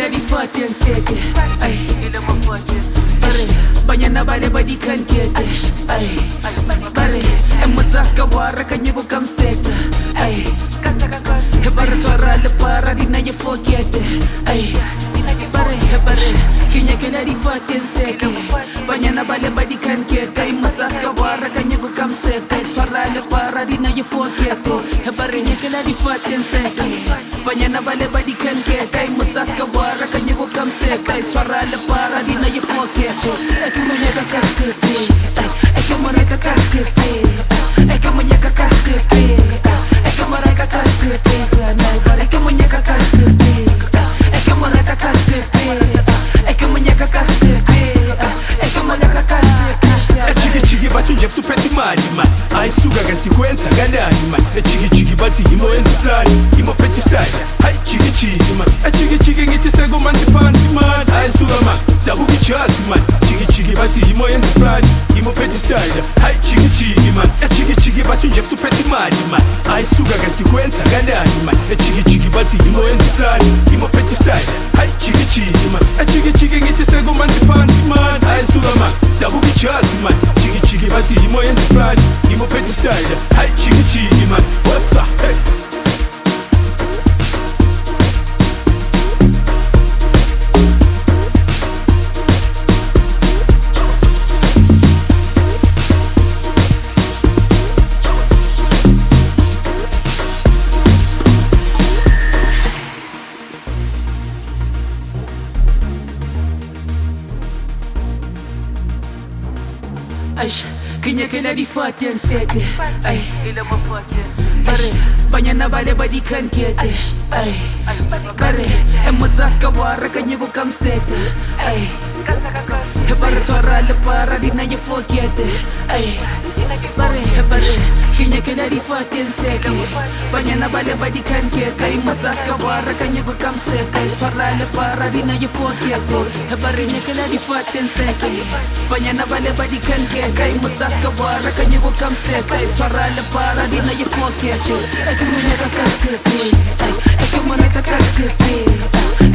di fati en sete. Ay, bare, banyana bale badi kan kete. Ay, bare, emotsaska wara kanyego kamseta. Ay, bare swara le para di na ye forgete. Ay, bare, kinya kela di fati en sete. Banyana bale badi kan kete. Emotsaska wara kanyego kamseta. Swara le para di na ye forgete. Bare, kinya kela di fati en sete. Banyana bale badi kan kete. Emotsaska wara kanyego kamseta. Swara le para di na ye forgete. Ekimunyeka kastepe. Ekimunyeka kastepe. Ekimunyeka kastepe. Ekimunyeka kastepe. Sana bare ekimunyeka kastepe. Ekimunyeka kastepe. Ekimunyeka kastepe. Ekimunyeka kastepe. Chigi batu njepsu peti mani man Ai suga ganti kwenza ganani man Chigi batu imo enzi plani Imo peti style Hai chigi man Chigi ngiti sego man tipanti man Ai suga man Tabuki chasi man Chigi batu imo enzi plani Imo peti style Hai chigi man Chigi batu njepsu peti mani man Ai suga ganti kwenza ganani man Chigi batu imo enzi plani Imo peti style Hai chigi man Chigi ngiti sego man tipanti man Ai suga man Tabuki chasi man Chigi bati imo enzi plani Imo peti style Hai chigi man What's up? Hey Ay, kinya kela di fati en sete. Ay, bare, banyana bale badi kan kete. Ay, bare, emotsaska wara kanyego kamsete. Ay, bare swara le para di na ye forgete. Ay, bare, kinya kela di fati en sete. Banyana bale badi kan kete. Emotsaska wara kanyego kamsete. Swara le para di na ye forgete. Bare nya kela di fati en sete. Banyana bale badi kan kete. Emotsaska wara kanyego kamsete. Swara le para di na ye forgete. Ekimunyeka kastepe. Ekimunyeka kastepe.